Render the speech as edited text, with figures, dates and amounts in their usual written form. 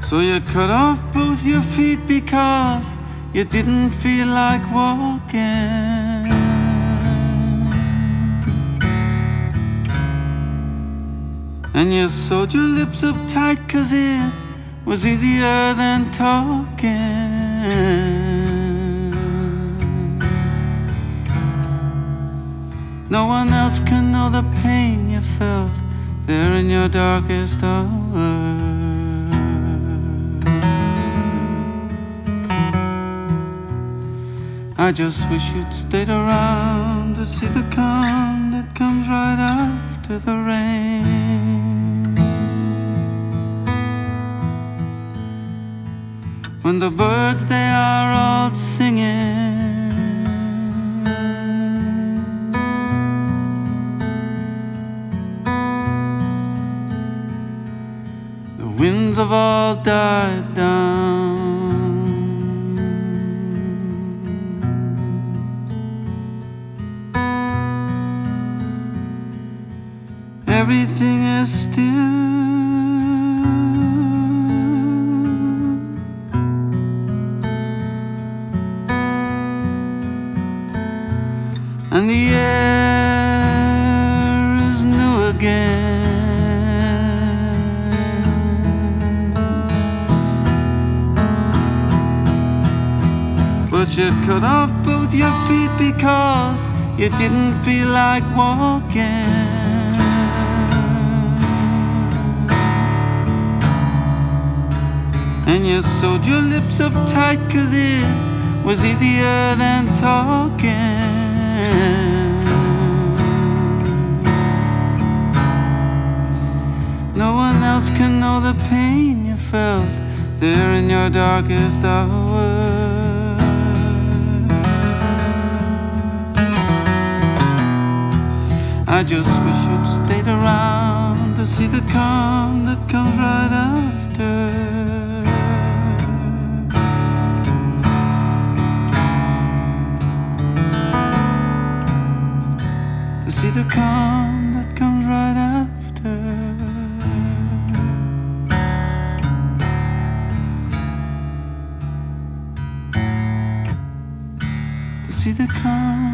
So you cut off both your feet because you didn't feel like walking. And you sewed your lips up tight 'cause it was easier than talking. No one else can know the pain you felt there in your darkest hour. I just wish you'd stayed around to see the calm that comes right after the rain. When the birds, they are all singing, the winds have all died down. Everything is still, and the air is new again. But you cut off both your feet because you didn't feel like walking. And you sewed your lips up tight 'cause it was easier than talking. No one else can know the pain you felt there in your darkest hour. I just wish you'd stayed around to see the calm that comes right after. To see the calm that comes right after. To see the calm